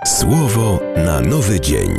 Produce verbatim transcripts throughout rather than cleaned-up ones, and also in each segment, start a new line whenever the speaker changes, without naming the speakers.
Słowo na nowy dzień.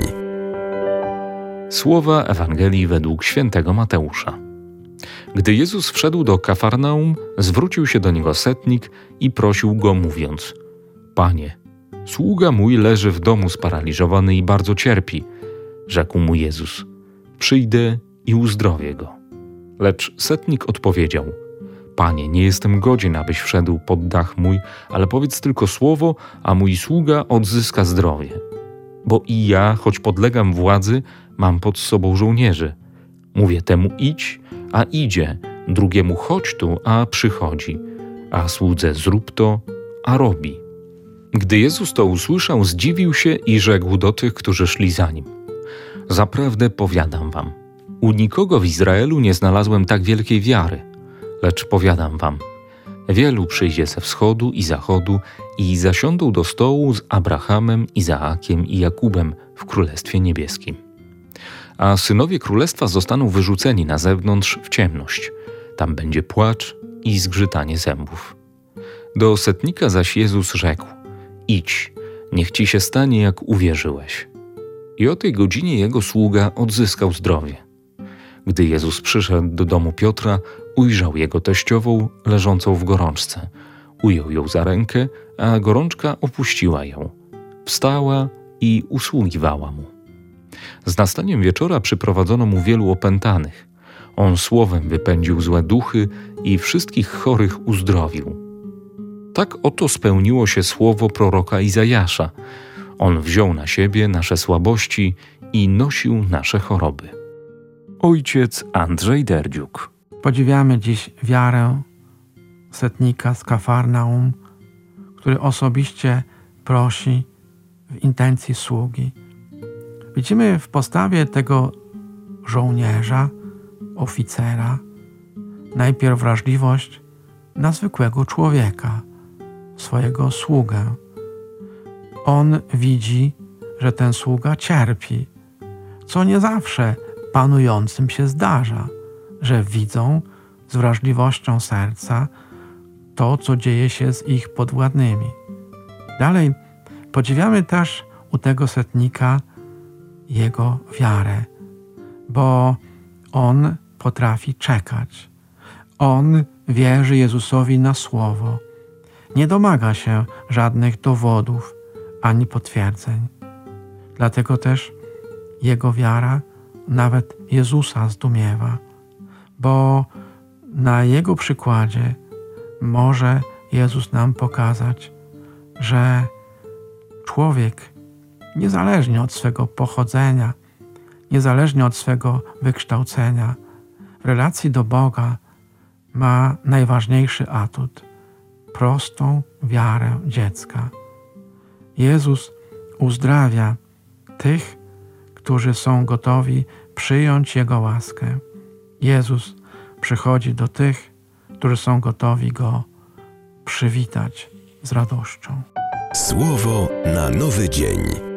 Słowa Ewangelii według świętego Mateusza. Gdy Jezus wszedł do Kafarnaum, zwrócił się do niego setnik i prosił go, mówiąc: Panie, sługa mój leży w domu sparaliżowany i bardzo cierpi. Rzekł mu Jezus: Przyjdę i uzdrowię go. Lecz setnik odpowiedział: Panie, nie jestem godzien, abyś wszedł pod dach mój, ale powiedz tylko słowo, a mój sługa odzyska zdrowie. Bo i ja, choć podlegam władzy, mam pod sobą żołnierzy. Mówię temu idź, a idzie, drugiemu chodź tu, a przychodzi, a słudze zrób to, a robi. Gdy Jezus to usłyszał, zdziwił się i rzekł do tych, którzy szli za nim: Zaprawdę powiadam wam, u nikogo w Izraelu nie znalazłem tak wielkiej wiary. Lecz powiadam wam, wielu przyjdzie ze wschodu i zachodu i zasiądą do stołu z Abrahamem, Izaakiem i Jakubem w Królestwie Niebieskim. A synowie Królestwa zostaną wyrzuceni na zewnątrz w ciemność. Tam będzie płacz i zgrzytanie zębów. Do setnika zaś Jezus rzekł: Idź, niech ci się stanie, jak uwierzyłeś. I o tej godzinie jego sługa odzyskał zdrowie. Gdy Jezus przyszedł do domu Piotra, ujrzał jego teściową leżącą w gorączce. Ujął ją za rękę, a gorączka opuściła ją. Wstała i usługiwała mu. Z nastaniem wieczora przyprowadzono mu wielu opętanych. On słowem wypędził złe duchy i wszystkich chorych uzdrowił. Tak oto spełniło się słowo proroka Izajasza. On wziął na siebie nasze słabości i nosił nasze choroby. Ojciec Andrzej Derdziuk.
Podziwiamy dziś wiarę setnika z Kafarnaum, który osobiście prosi w intencji sługi. Widzimy w postawie tego żołnierza, oficera, najpierw wrażliwość na zwykłego człowieka, swojego sługę. On widzi, że ten sługa cierpi, co nie zawsze panującym się zdarza, że widzą z wrażliwością serca to, co dzieje się z ich podwładnymi. Dalej podziwiamy też u tego setnika jego wiarę, bo on potrafi czekać. On wierzy Jezusowi na słowo. Nie domaga się żadnych dowodów ani potwierdzeń. Dlatego też jego wiara nawet Jezusa zdumiewa, bo na Jego przykładzie może Jezus nam pokazać, że człowiek, niezależnie od swego pochodzenia, niezależnie od swego wykształcenia, w relacji do Boga ma najważniejszy atut – prostą wiarę dziecka. Jezus uzdrawia tych, którzy są gotowi przyjąć Jego łaskę. Jezus przychodzi do tych, którzy są gotowi Go przywitać z radością.
Słowo na nowy dzień.